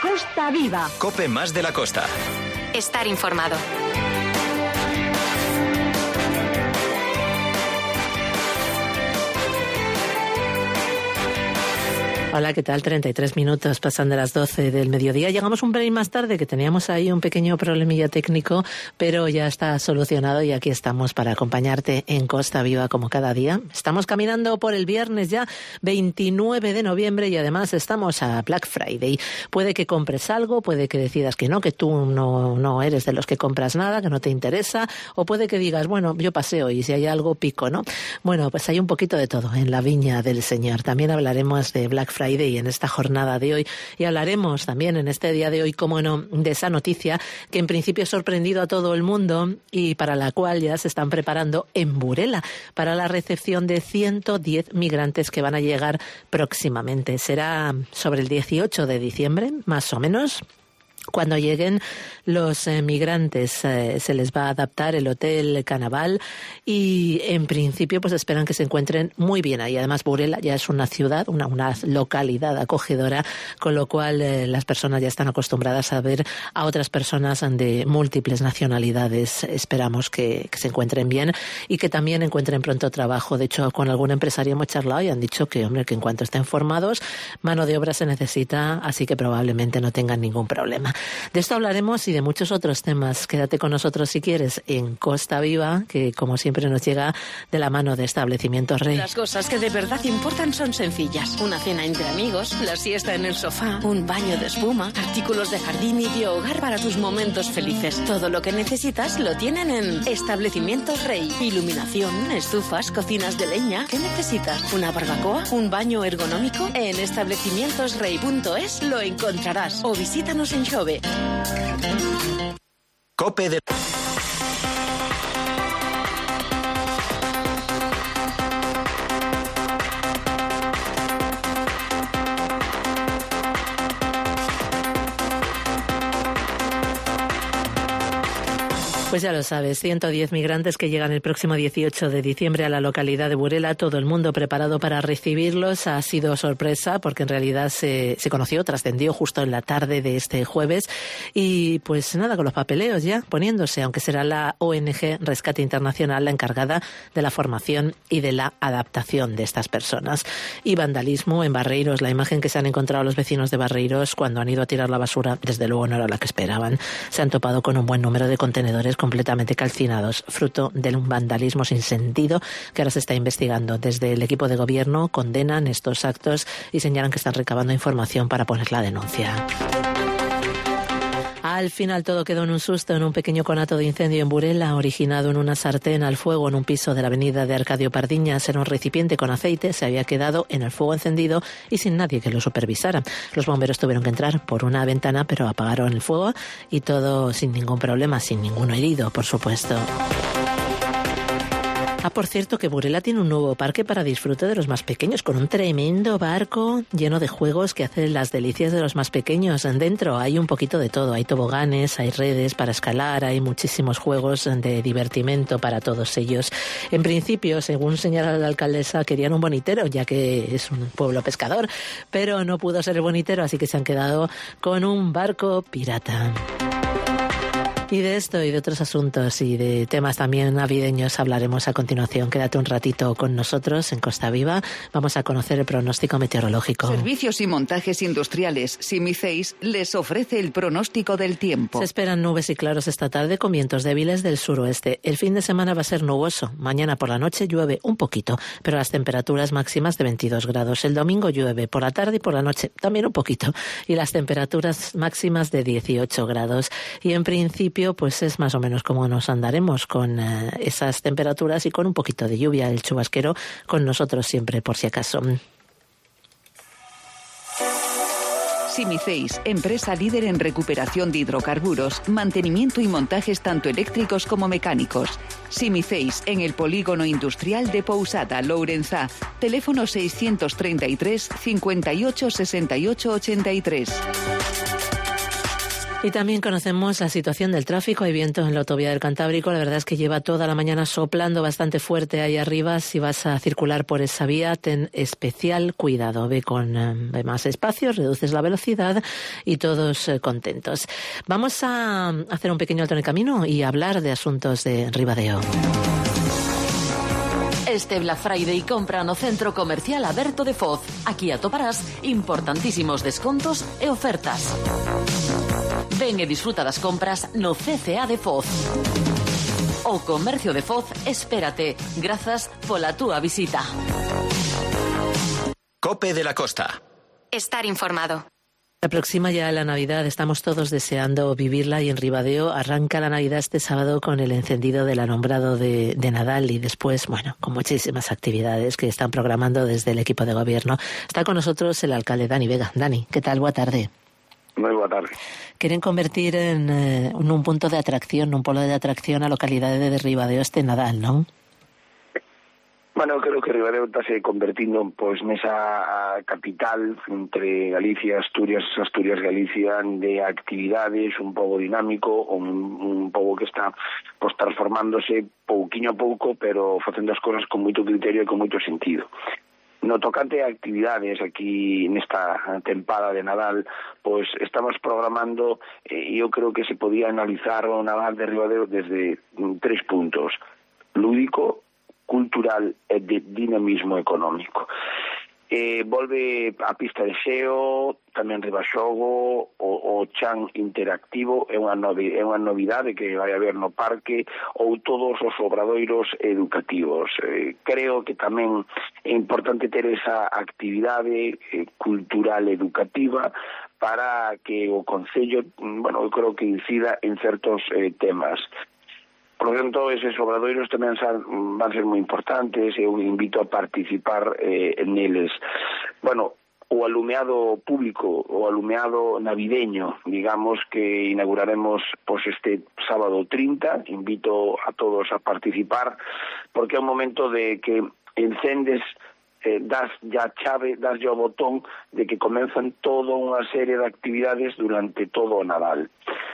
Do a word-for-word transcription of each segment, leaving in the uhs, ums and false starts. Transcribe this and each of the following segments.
Costa Viva. COPE más de la costa. Estar informado. Hola, ¿qué tal? treinta y tres minutos pasan de las doce del mediodía. Llegamos un pelín más tarde, que teníamos ahí un pequeño problemilla técnico, pero ya está solucionado y aquí estamos para acompañarte en Costa Viva como cada día. Estamos caminando por el viernes ya, veintinueve de noviembre, y además estamos a Black Friday. Puede que compres algo, puede que decidas que no, que tú no, no eres de los que compras nada, que no te interesa, o puede que digas, bueno, yo paseo y si hay algo pico, ¿no? Bueno, pues hay un poquito de todo en la viña del Señor. También hablaremos de Black Friday y en esta jornada de hoy, y hablaremos también en este día de hoy, cómo no, de esa noticia que en principio ha sorprendido a todo el mundo y para la cual ya se están preparando en Burela para la recepción de ciento diez migrantes que van a llegar próximamente. Será sobre el dieciocho de diciembre, más o menos. Cuando lleguen los eh, migrantes eh, se les va a adaptar el Hotel Canaval y en principio pues esperan que se encuentren muy bien ahí. Además Burela ya es una ciudad, una, una localidad acogedora, con lo cual eh, las personas ya están acostumbradas a ver a otras personas de múltiples nacionalidades. Esperamos que, que se encuentren bien y que también encuentren pronto trabajo. De hecho, con algún empresario hemos charlado y han dicho que, hombre, que en cuanto estén formados, mano de obra se necesita, así que probablemente no tengan ningún problema. De esto hablaremos y de muchos otros temas. Quédate con nosotros si quieres en Costa Viva, que como siempre nos llega de la mano de Establecimientos Rey. Las cosas que de verdad importan son sencillas. Una cena entre amigos, la siesta en el sofá, un baño de espuma, artículos de jardín y de hogar para tus momentos felices. Todo lo que necesitas lo tienen en Establecimientos Rey. Iluminación, estufas, cocinas de leña. ¿Qué necesitas? ¿Una barbacoa? ¿Un baño ergonómico? En establecimientos rey punto es lo encontrarás. O visítanos en Xove. COPE de... Pues ya lo sabes, ciento diez migrantes que llegan el próximo dieciocho de diciembre a la localidad de Burela, todo el mundo preparado para recibirlos. Ha sido sorpresa porque en realidad se, se conoció, trascendió justo en la tarde de este jueves y pues nada, con los papeleos ya poniéndose, aunque será la O N G Rescate Internacional la encargada de la formación y de la adaptación de estas personas. Y vandalismo en Barreiros, la imagen que se han encontrado los vecinos de Barreiros cuando han ido a tirar la basura, desde luego no era la que esperaban. Se han topado con un buen número de contenedores completamente calcinados, fruto de un vandalismo sin sentido que ahora se está investigando. Desde el equipo de gobierno condenan estos actos y señalan que están recabando información para poner la denuncia. Al final todo quedó en un susto en un pequeño conato de incendio en Burela, originado en una sartén al fuego en un piso de la avenida de Arcadio Pardiñas. Era un recipiente con aceite, se había quedado en el fuego encendido y sin nadie que lo supervisara. Los bomberos tuvieron que entrar por una ventana, pero apagaron el fuego y todo sin ningún problema, sin ninguno herido, por supuesto. Ah, por cierto, que Burela tiene un nuevo parque para disfrute de los más pequeños, con un tremendo barco lleno de juegos que hacen las delicias de los más pequeños. Dentro hay un poquito de todo, hay toboganes, hay redes para escalar, hay muchísimos juegos de divertimento para todos ellos. En principio, según señala la alcaldesa, querían un bonitero, ya que es un pueblo pescador, pero no pudo ser el bonitero, así que se han quedado con un barco pirata. Y de esto y de otros asuntos y de temas también navideños hablaremos a continuación. Quédate un ratito con nosotros en Costa Viva. Vamos a conocer el pronóstico meteorológico. Servicios y montajes industriales Simiceis les ofrece el pronóstico del tiempo. Se esperan nubes y claros esta tarde con vientos débiles del suroeste. El fin de semana va a ser nuboso. Mañana por la noche llueve un poquito, pero las temperaturas máximas de veintidós grados. El domingo llueve por la tarde y por la noche también un poquito. Y las temperaturas máximas de dieciocho grados. Y en principio pues es más o menos como nos andaremos con uh, esas temperaturas y con un poquito de lluvia, el chubasquero con nosotros siempre por si acaso. Simiceis, empresa líder en recuperación de hidrocarburos, mantenimiento y montajes tanto eléctricos como mecánicos. Simiceis, en el polígono industrial de Pousada, Lourenzá. Teléfono seiscientos treinta y tres, cincuenta y ocho, sesenta y ocho, ochenta y tres. Y también conocemos la situación del tráfico. Hay viento en la autovía del Cantábrico. La verdad es que lleva toda la mañana soplando bastante fuerte ahí arriba. Si vas a circular por esa vía, ten especial cuidado. Ve con eh, más espacio, reduces la velocidad y todos eh, contentos. Vamos a hacer un pequeño alto en el camino y hablar de asuntos de Ribadeo. Este Black Friday compra no Centro Comercial Aberto de Foz. Aquí atoparás importantísimos descontos e ofertas. Ven e disfruta das compras no C C A de Foz. O Comercio de Foz, espérate. Grazas pola túa visita. Cope de la Costa. Estar informado. Se aproxima ya la Navidad, estamos todos deseando vivirla y en Ribadeo arranca la Navidad este sábado con el encendido del alumbrado de, de Nadal y después, bueno, con muchísimas actividades que están programando desde el equipo de gobierno. Está con nosotros el alcalde Dani Vega. Dani, ¿qué tal? Boa tarde. Moi boa tarde. Quieren convertir en, eh, en un punto de atracción, un polo de atracción a localidade de Ribadeo este Nadal, non? Bueno, creo que Ribadeo está se convertindo pois nesa capital entre Galicia, Asturias, Asturias, Galicia, de actividades, un pouco dinámico, un, un pouco que está pois transformándose pouquiño a pouco, pero facendo as cousas con moito criterio e con moito sentido. No tocante a actividades aquí nesta tempada de Nadal, pois estamos programando, e eh, eu creo que se podía analizar o Nadal de Ribadeo desde tres puntos: lúdico, cultural e de dinamismo económico. Eh, volve a pista de xeo, tamén Ribaxogo, o, o chan interactivo, é unha, novi, é unha novidade que vai haber no parque, ou todos os obradoiros educativos. Eh, creo que tamén é importante ter esa actividade eh, cultural educativa para que o Concello, bueno, eu creo que incida en certos eh, temas. Por lo tanto, eses obradoiros tamén van ser moi importantes, eu invito a participar eh, neles. Bueno, o alumeado público, o alumeado navideño, digamos que inauguraremos pois este sábado trinta, invito a todos a participar, porque é un momento de que encendes, eh, das ya chave, das ya o botón de que comenzan toda unha serie de actividades durante todo o Nadal.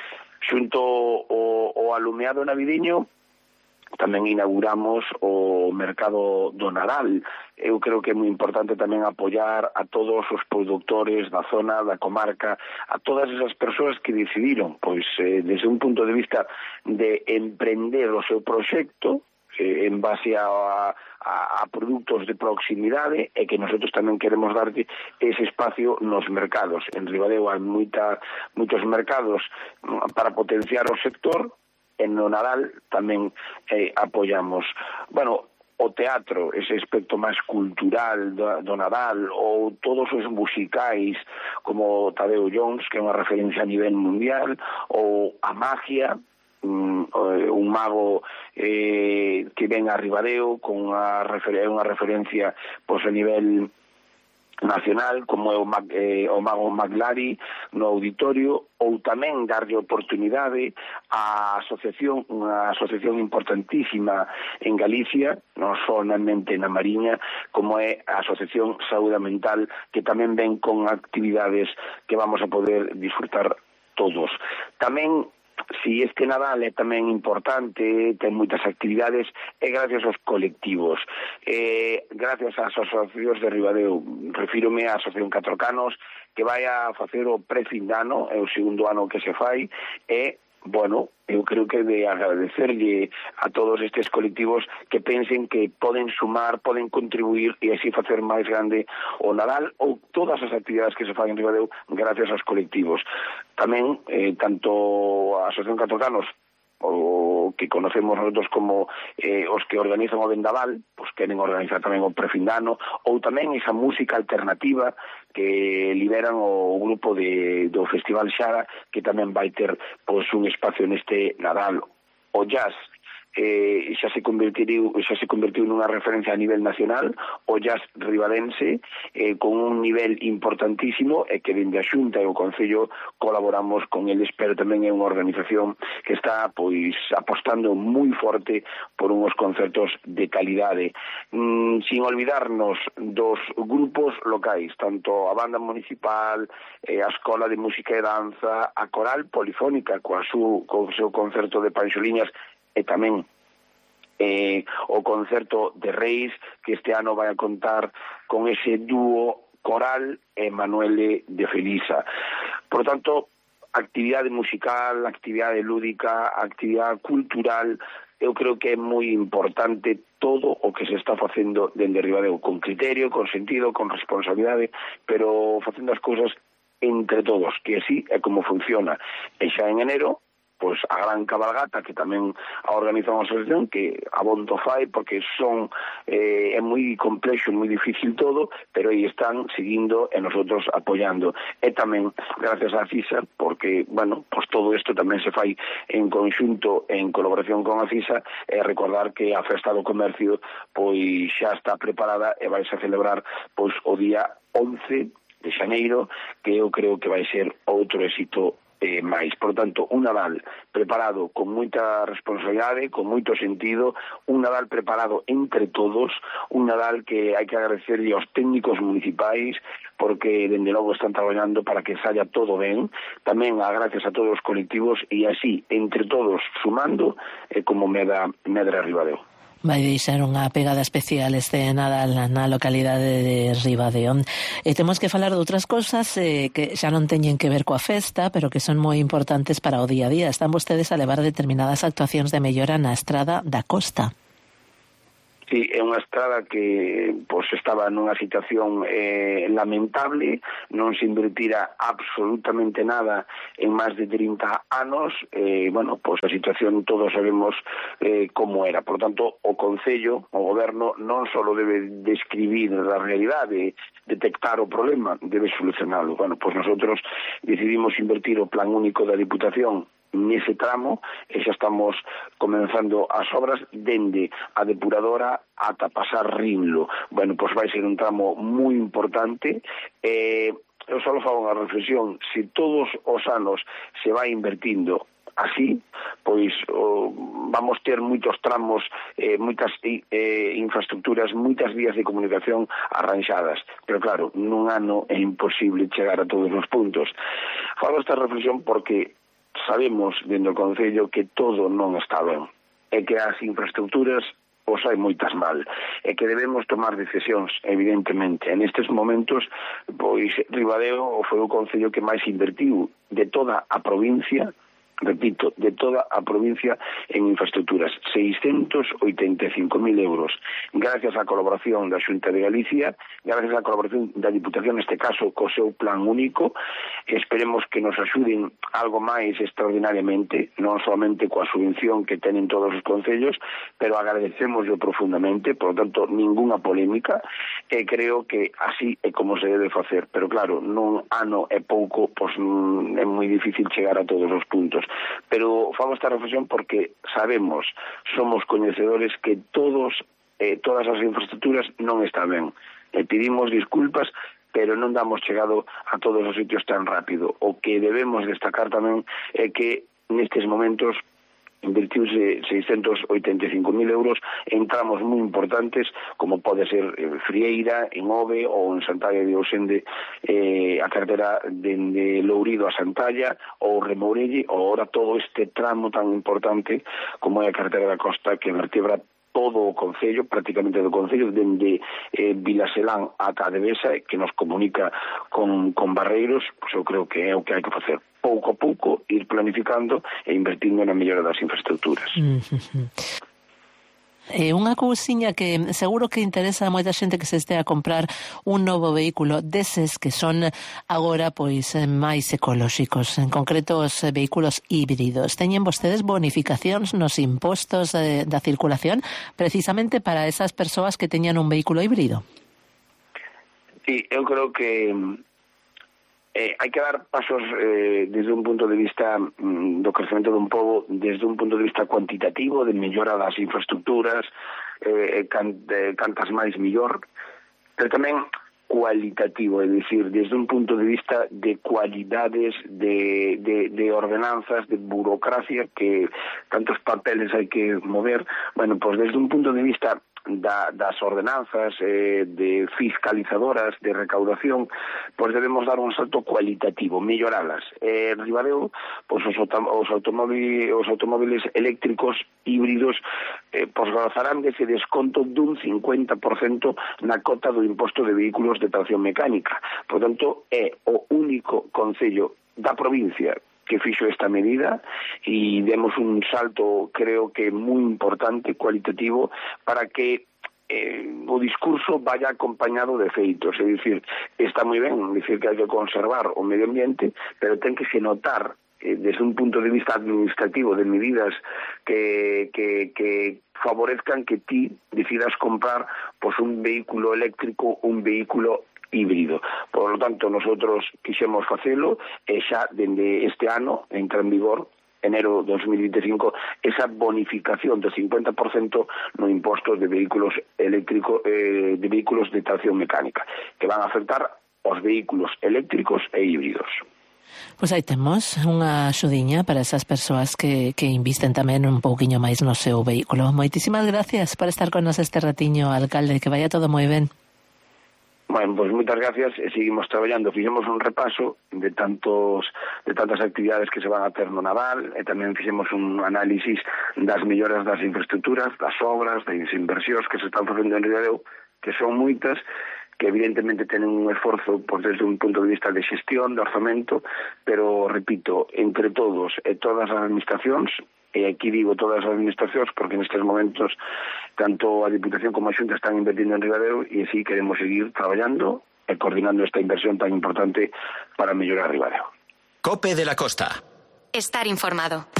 Xunto o, o alumeado navideño, tamén inauguramos o mercado do Nadal. Eu creo que é moi importante tamén apoiar a todos os produtores da zona, da comarca, a todas esas persoas que decidiron, pois, eh, desde un punto de vista de emprender o seu proxecto, eh, en base a, a, a produtos de proximidade, e que nosotros tamén queremos darte ese espacio nos mercados. En Ribadeo hai moita, moitos mercados para potenciar o sector, e no Nadal tamén eh, apoiamos. Bueno, o teatro, ese aspecto máis cultural do, do Nadal, ou todos os musicais como Tadeo Jones, que é unha referencia a nivel mundial, ou a magia, un, un mago eh, que ven a Ribadeo con unha, refer- unha referencia pois, a nivel nacional, como é o, Mag, eh, o mago Maglari no auditorio, ou tamén darlle oportunidade á asociación, unha asociación importantísima en Galicia, non solamente na Mariña, como é a Asociación Saúde Mental, que tamén ven con actividades que vamos a poder disfrutar todos. Tamén, si este Nadal é tamén importante, ten moitas actividades, é gracias aos colectivos, eh, gracias ás asociacións de Ribadeo. Refírome á Asociación Catro Canos, que vai a facer o pre-fin de ano, é o segundo ano que se fai, e, bueno, eu creo que de agradecerlle a todos estes colectivos que pensen que poden sumar, poden contribuir e así facer máis grande o Nadal ou todas as actividades que se fan en Ribadeo gracias aos colectivos. Tamén, eh, tanto a Asociación Catro Canos, o que conocemos nosotros como eh, os que organizan o Vendaval, pois queren organizar tamén o prefindano, ou tamén esa música alternativa que liberan o grupo de, do Festival Xara, que tamén vai ter pois un espacio neste Nadal. O jazz, eh, xa se convertiu xa se convertiu nunha referencia a nivel nacional, o jazz ribadense, eh, con un nivel importantísimo, e que dende a Xunta e o Concello colaboramos con eles, pero tamén é unha organización que está pois apostando moi forte por unhos concertos de calidade, mm, sin olvidarnos dos grupos locais, tanto a banda municipal, eh, a Escola de Música e Danza, a Coral Polifónica coa su, co seu concerto de Panxoliñas, e tamén eh, o concerto de Reis, que este ano vai a contar con ese dúo Coral e Manuele de Felisa. Por tanto, actividade musical, actividade lúdica, actividade cultural, eu creo que é moi importante todo o que se está facendo dende Ribadeo, con criterio, con sentido, con responsabilidade, pero facendo as cousas entre todos, que así é como funciona. E xa en enero, pois a gran cabalgata, que tamén a organiza unha asociación, que abondo fai, porque son eh, é moi complexo, moi difícil todo, pero aí están seguindo e nosotros apoiando. E tamén, gracias a CISA, porque, bueno, pois todo isto tamén se fai en conxunto, en colaboración con a CISA, e recordar que a Festa do Comercio, pois xa está preparada e vai a celebrar, pois, o día once de xaneiro, que eu creo que vai ser outro éxito Eh, máis. Por tanto, un Nadal preparado con moita responsabilidade, con moito sentido, un Nadal preparado entre todos, un Nadal que hai que agradecerlle aos técnicos municipais, porque dende logo están traballando para que saia todo ben, tamén a gracias a todos os colectivos, e así, entre todos, sumando, eh, como Medra, Medra Ribadeo. Vai deixar unha pegada especial este Nadal na localidade de Ribadeo. E temos que falar de outras cousas eh, que xa non teñen que ver coa festa, pero que son moi importantes para o día a día. Están vostedes a levar determinadas actuacións de mellora na Estrada da Costa. Sí, é unha estrada que pois estaba nunha situación eh, lamentable, non se invertira absolutamente nada en máis de trinta anos, e, eh, bueno, pois a situación todos sabemos eh, como era. Por tanto, o Concello, o Goberno, non só debe describir a realidade, detectar o problema, debe solucionalo. Bueno, pois nosotros decidimos invertir o plan único da Diputación nese tramo, e xa estamos comenzando as obras dende a depuradora ata pasar Rinlo. Bueno, pois vai ser un tramo moi importante. Eh, eu só fago unha reflexión: se todos os anos se vai invertindo así, pois oh, vamos ter moitos tramos, eh, moitas eh, infraestructuras, moitas vías de comunicación arranxadas, pero claro, nun ano é imposible chegar a todos os puntos. Fago esta reflexión porque sabemos dentro do Concello que todo non está ben, e que as infraestructuras os hai moitas mal, e que debemos tomar decisións, evidentemente. En estes momentos, pois, Ribadeo foi o Concello que máis invertiu de toda a provincia, repito, de toda a provincia en infraestructuras, seiscentos oitenta e cinco mil euros, gracias á colaboración da Xunta de Galicia, gracias á colaboración da Diputación, neste caso, co seu plan único. Esperemos que nos axuden algo máis extraordinariamente, non solamente coa subvención que tenen todos os concellos, pero agradecemoslo profundamente. Por lo tanto, ninguna polémica, e creo que así é como se debe facer. Pero claro, nun ano é pouco, pois é moi difícil chegar a todos os puntos. Pero fago esta reflexión porque sabemos, somos coñecedores que todos eh, todas as infraestructuras non están ben. E pedimos disculpas, pero non damos chegado a todos os sitios tan rápido. O que debemos destacar tamén é que nestes momentos invertiuse seiscentos oitenta e cinco mil euros en tramos moi importantes, como pode ser Frieira, en Ove, ou en Santalla de Osende, eh, a carretera dende Lourido a Santalla, ou Remourelle, ou ahora todo este tramo tan importante como é a carretera da Costa, que vertebra todo o Concello, prácticamente do Concello, dende eh, Vilaselán ata Adevesa, que nos comunica con, con Barreiros. Pois eu creo que é o que hai que facer. Pouco a pouco, ir planificando e invertindo na mellora das infraestructuras. Mm-hmm. E unha cousiña que seguro que interesa a moita xente que se este a comprar un novo vehículo deses que son agora pois máis ecolóxicos, en concreto os vehículos híbridos. Teñen vostedes bonificacións nos impostos de, da circulación precisamente para esas persoas que teñan un vehículo híbrido? Sí, eu creo que eh, hai que dar pasos eh, desde un punto de vista mm, do crecemento dun pobo, desde un punto de vista cuantitativo, de mellora das infraestructuras, eh, can, eh, cantas máis millor, pero tamén cualitativo, é dicir, desde un punto de vista de cualidades, de, de, de ordenanzas, de burocracia, que tantos papeles hai que mover. Bueno, pois desde un punto de vista da, das ordenanzas, eh, de fiscalizadoras, de recaudación, pois debemos dar un salto cualitativo, melloralas. Eh, Ribadeo, pois os, os, automóviles, os automóviles eléctricos híbridos eh, pois gozarán dese desconto dun cincuenta por cento na cota do imposto de vehículos de tracción mecánica. Por tanto, é o único concello da provincia que fixo esta medida e demos un salto, creo que moi importante, cualitativo, para que eh, o discurso vaya acompañado de feitos. É dicir, está moi ben dicir que hai que conservar o medio ambiente, pero ten que se notar eh, desde un punto de vista administrativo de medidas que, que, que favorezcan que ti decidas comprar pues, un vehículo eléctrico, un vehículo híbrido. Por lo tanto, nosotros quixemos facelo e xa dende este ano entra en vigor enero dos mil veinticinco esa bonificación do cincuenta por cento no imposto de vehículos eléctricos eh, de vehículos de tracción mecánica, que van a afectar aos vehículos eléctricos e híbridos. Pois aí temos unha axudiña para esas persoas que, que invisten tamén un pouquiño máis no seu vehículo. Moitísimas gracias por estar con nos este ratiño, alcalde, que vaya todo moi ben. Bueno, pois moitas gracias e seguimos traballando. Fixemos un repaso de tantos de tantas actividades que se van a ter no Naval e tamén fixemos un análisis das melloras das infraestructuras, das obras, das inversións que se están facendo en Ribadeo, que son moitas, que evidentemente tenen un esforzo pues, desde un punto de vista de xestión, de orzamento, pero, repito, entre todos e todas as administracións, e aquí digo todas as administracións porque nestes momentos tanto a Diputación como a Xunta están invertindo en Ribadeo e así queremos seguir traballando e coordinando esta inversión tan importante para mellorar Ribadeo. Cope de la Costa. Estar informado.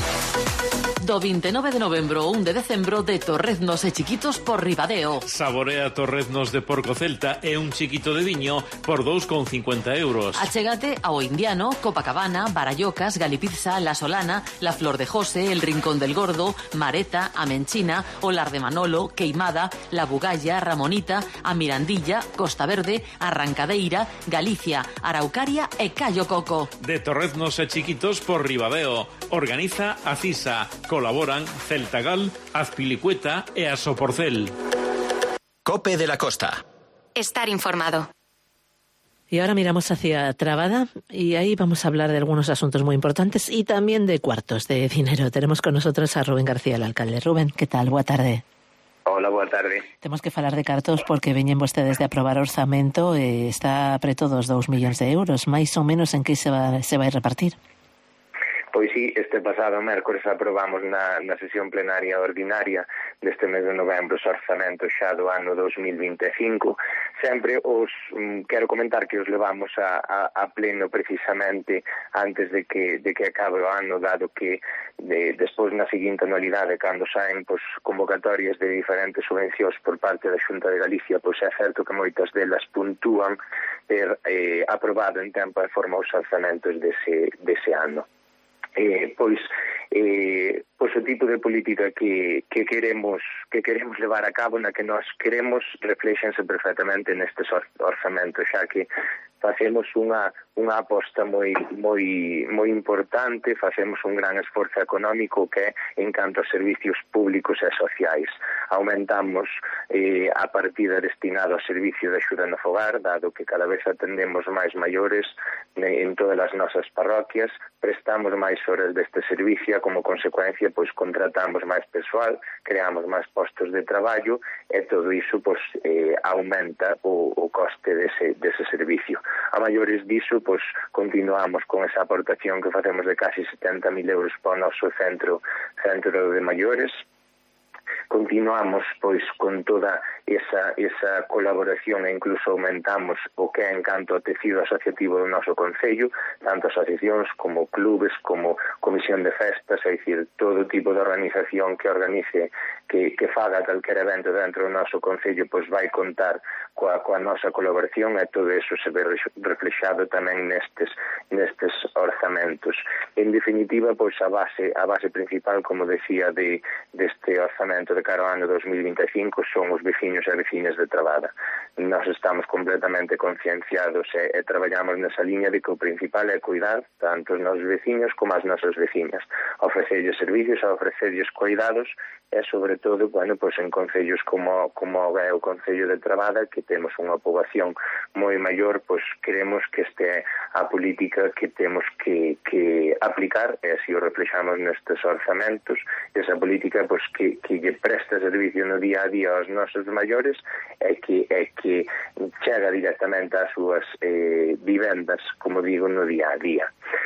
Do vinte e nove de novembro ao un de decembro de Torreznos e Chiquitos por Ribadeo. Saborea torreznos de porco celta e un chiquito de viño por dous con cincuenta euros. Achégate ao Indiano, Copacabana, Barallocas, Galipizza, La Solana, La Flor de José, El Rincón del Gordo, Mareta, a Menchina, Olar de Manolo, Queimada, La Bugalla, Ramonita, a Mirandilla, Costa Verde, Arrancadeira, Galicia, Araucaria e Cayo Coco. De Torreznos e Chiquitos por Ribadeo. Organiza a CISA. Colaboran Celtagal, Azpilicueta e a Soporcel. Cope de la Costa. Estar informado. Y ahora miramos hacia Trabada y ahí vamos a hablar de algunos asuntos muy importantes y también de cuartos de dinero. Tenemos con nosotros a Rubén García, el alcalde. Rubén, ¿qué tal? Boa tarde. Hola, boa tarde. Temos que falar de cartos porque veñen vostedes de aprobar orzamento e está preto dos dous millóns de euros. Mais ou menos en que se va, se vai repartir? Pois sí, este pasado mércores aprobamos na, na sesión plenaria ordinaria deste mes de novembro os orzamentos xa do ano dos mil vinte e cinco. Sempre os mm, quero comentar que os levamos a, a, a pleno precisamente antes de que, de que acabe o ano, dado que de, despois na seguinte anualidade, cando saen pois, convocatorias de diferentes subvencións por parte da Xunta de Galicia, pois é certo que moitas delas puntúan ter eh, aprobado en tempo e forma os orzamentos dese, dese ano. Eh, pois eh, pois o tipo de política que, que queremos que queremos levar a cabo, na que nós queremos, reflexense perfectamente nestes orzamentos, xa que facemos unha unha aposta moi moi moi importante, facemos un gran esforzo económico que en canto a servicios públicos e sociais. Aumentamos eh, a partida destinada ao servicio de axuda no fogar, dado que cada vez atendemos máis maiores en todas as nosas parroquias, prestamos máis horas deste servicio, como consecuencia pois contratamos máis persoal, creamos máis postos de traballo e todo iso pois eh, aumenta o, o coste dese, dese servicio. A maiores diso, pois, continuamos con esa aportación que facemos de casi setenta mil euros para o noso centro, centro de maiores. continuamos pois con toda esa, esa colaboración e incluso aumentamos o que é en canto ao tecido asociativo do noso Concello, tanto asociacións como clubes, como comisión de festas, é dicir, todo tipo de organización que organice, que, que faga calquer evento dentro do noso Concello, pois vai contar coa, coa nosa colaboración, e todo eso se ve reflexado tamén nestes, nestes orzamentos. En definitiva, pois a base, a base principal, como decía, de, deste orzamento de cara ao ano dos mil vinte e cinco son os veciños e veciñas de Trabada. Nós estamos completamente concienciados e, e traballamos nesa liña de que o principal é cuidar tanto os nosos veciños como as nosas veciñas, ofrecerlles servicios, ofrecerlles cuidados e, sobre todo, bueno, pois en concellos como, como é o Concello de Trabada, que temos unha poboación moi maior, pois queremos que este a política que temos que, que aplicar, e así o reflexamos nestes orzamentos, esa política pois que, que lle presta servicio no día a día aos nosos maiores e que, é que chega directamente ás súas eh, vivendas, como digo, no día a día.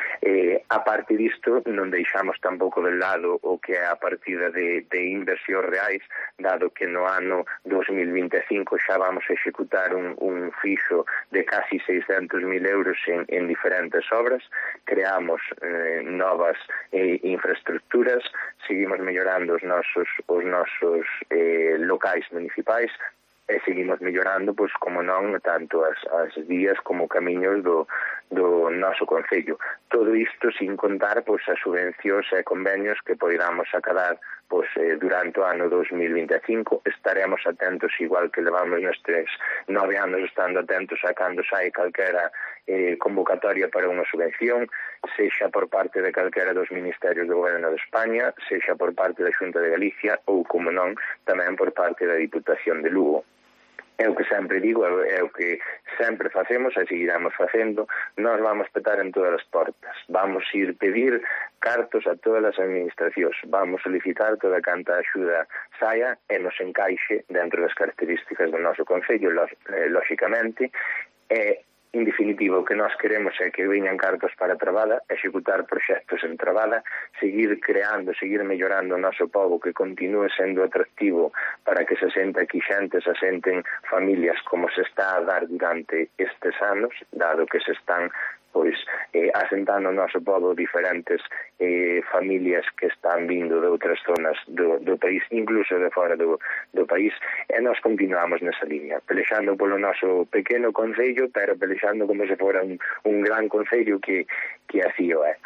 Eh, a parte disto, non deixamos tampouco de lado o que é a partida de, de inversións reais, dado que no ano dos mil vinte e cinco xa vamos a executar un, un fixo de casi seiscentos mil euros en, en diferentes obras, creamos eh, novas eh, infraestructuras, seguimos mellorando os nosos, os nosos eh, locais municipais, e seguimos mellorando, pois, como non, tanto as, as vías como camiños do, do noso Concello. Todo isto sin contar, pois, as subvencións e convenios que poidamos acadar, pois, eh, durante o ano dos mil vinte e cinco. Estaremos atentos, igual que levamos nestes nove anos estando atentos a cando sai calquera eh, convocatoria para unha subvención, sexa por parte de calquera dos ministerios do Goberno de España, sexa por parte da Xunta de Galicia ou, como non, tamén por parte da Diputación de Lugo. É o que sempre digo, é o que sempre facemos e seguiremos facendo. Nós vamos petar en todas as portas, vamos ir pedir cartos a todas as administracións, vamos solicitar toda canta axuda saia e nos encaixe dentro das características do noso Concello, lóxicamente. E en definitiva, o que nós queremos é que veñan cartos para Trabada, executar proxectos en Trabada, seguir creando, seguir mellorando o noso pobo, que continúe sendo atractivo para que se sente aquí xente, se senten familias como se está a dar durante estes anos, dado que se están pois eh, asentando o noso pobo diferentes eh, familias que están vindo de outras zonas do, do país, incluso de fora do, do país, e nós continuamos nesa liña, pelexando polo noso pequeno concello, pero pelexando como se fora un, un gran concello que, que así o é.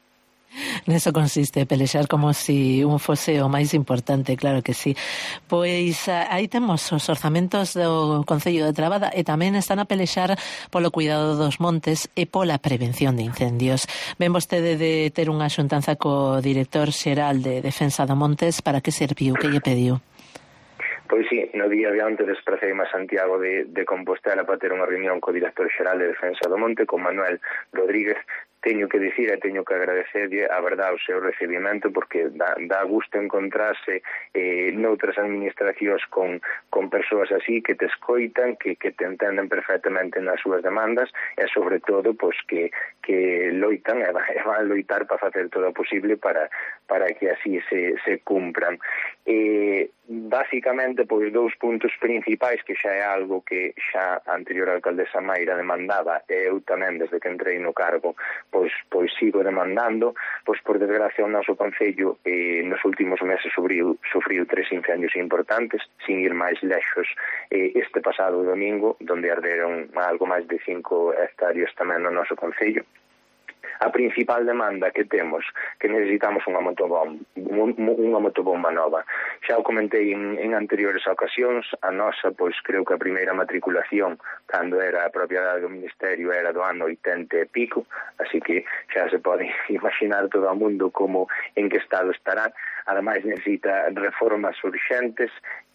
Neso consiste, pelexar como si un fose o máis importante, claro que sí. Pois aí temos os orzamentos do Concello de Trabada e tamén están a pelexar polo cuidado dos montes e pola prevención de incendios. Ven vostede de ter unha xuntanza co director xeral de Defensa do Montes, para que serviu, que lle pediu? Pois sí, no día de antes despraceime a Santiago de, de Compostela para ter unha reunión co director xeral de Defensa do Monte, con Manuel Rodríguez. Teño que dicir e teño que agradecerlle a verdade o seu recibimento, porque dá, dá gusto encontrarse eh, noutras administracións con, con persoas así que te escoitan, que, que te entenden perfectamente nas súas demandas e, sobre todo, pois, que, que loitan e van a loitar para facer todo o posible para, para que así se, se cumpran. Eh, Básicamente, pois, dous puntos principais, que xa é algo que xa a anterior alcaldesa Mayra demandaba, e eu tamén, desde que entrei no cargo, pois, pois sigo demandando. Pois, por desgracia, o noso Concello eh, nos últimos meses sufriu, sufriu tres incendios importantes, sin ir máis lexos, eh, este pasado domingo, donde arderon algo máis de cinco hectáreas tamén no noso Concello. A principal demanda que temos, que necesitamos unha motobomba, unha motobomba nova. Xa o comentei en, en anteriores ocasións, a nosa, pois creo que a primeira matriculación, cando era a propiedade do Ministerio, era do ano oitenta e pico, así que xa se pode imaginar todo o mundo como en que estado estará. Ademais, necesita reformas urxentes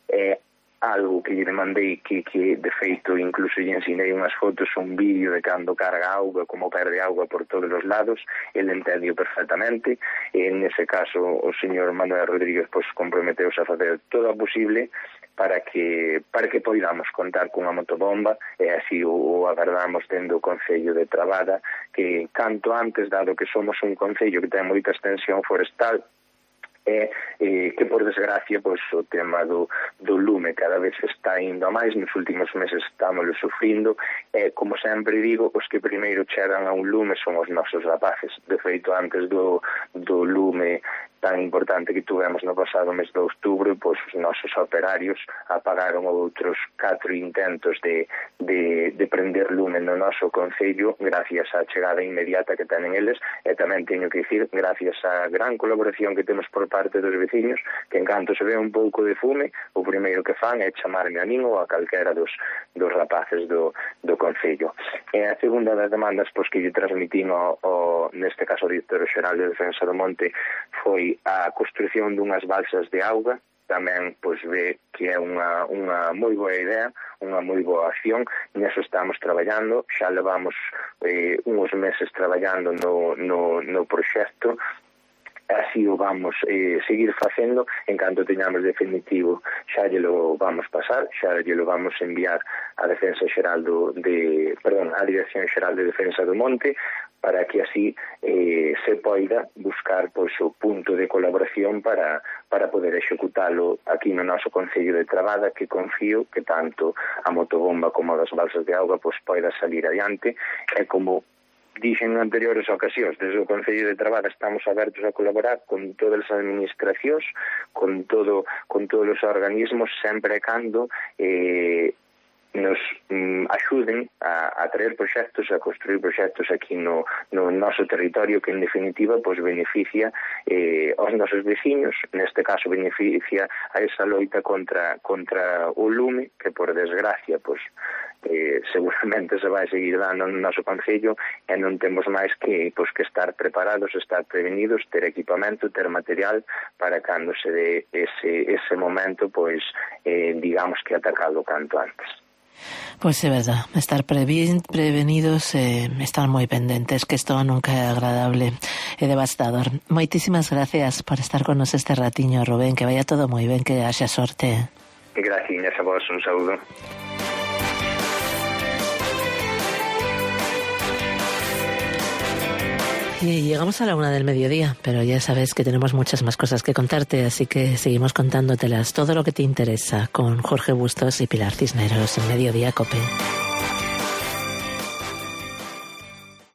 e algo que lle demandei, que, que de feito incluso lle ensinei unhas fotos, un vídeo de cando carga auga, como perde auga por todos os lados, ele entendió perfectamente, e nese caso o señor Manuel Rodríguez pois comprometeuse a facer todo o posible para que para que poidamos contar cunha motobomba, e así o, o agardamos dentro do Concello de Trabada, que canto antes, dado que somos un concello que ten moita extensión forestal, é eh, que, por desgracia, pois, o tema do, do lume cada vez está indo a máis, nos últimos meses estamos sufrindo, e, como sempre digo, os que primeiro chegan a un lume son os nosos rapaces. De feito, antes do, do lume tan importante que tuvemos no pasado mes de outubro, pois os nosos operarios apagaron outros catro intentos de, de, de prender lume no noso concello gracias á chegada inmediata que tenen eles, e tamén teño que dicir gracias á gran colaboración que temos por parte dos veciños, que en canto se ve un pouco de fume, o primeiro que fan é chamarme a min ou a calquera dos, dos rapaces do, do concello. E a segunda das demandas pois, que lle transmitín ao, ao, neste caso ao Director Xeral de Defensa do Monte foi a construción dunhas balsas de auga. Tamén pois ve que é unha, unha moi boa idea, unha moi boa acción. Neso estamos traballando, xa levamos eh, uns meses traballando no, no, no proxecto. Así o vamos eh, seguir facendo. En canto teñamos definitivo xa lle lo vamos pasar, xa lle lo vamos enviar á Defensa Xeral do, de, perdón, á Dirección Xeral de Defensa do Monte, para que así eh, se poida buscar pois, o punto de colaboración para, para poder executalo aquí no noso Concello de Trabada, que confío que tanto a motobomba como as balsas de auga pois, poida salir adiante. E como dixen en anteriores ocasións, desde o Concello de Trabada estamos abertos a colaborar con todas as administracións, con todo con todos os organismos, sempre e cando eh, nos mm, axuden a, a traer proxectos, a construir proxectos aquí no, no noso territorio, que en definitiva pues, beneficia eh, aos nosos veciños, neste caso beneficia a esa loita contra, contra o lume, que por desgracia pues, eh, seguramente se vai seguir dando no noso concello, e non temos máis que, pues, que estar preparados, estar prevenidos, ter equipamento, ter material para cando se dé ese, ese momento, pues, eh, digamos que atacado canto antes. Pois é verdad, estar previ- prevenidos e eh, estar moi pendentes, que isto nunca é agradable e devastador. Moitísimas gracias por estar con nos este ratiño, Rubén, que vaya todo moi ben, que haxa sorte. Gracias a vos, un saúdo. Y llegamos a la una del mediodía, pero ya sabes que tenemos muchas más cosas que contarte, así que seguimos contándotelas, todo lo que te interesa, con Jorge Bustos y Pilar Cisneros en Mediodía Cope.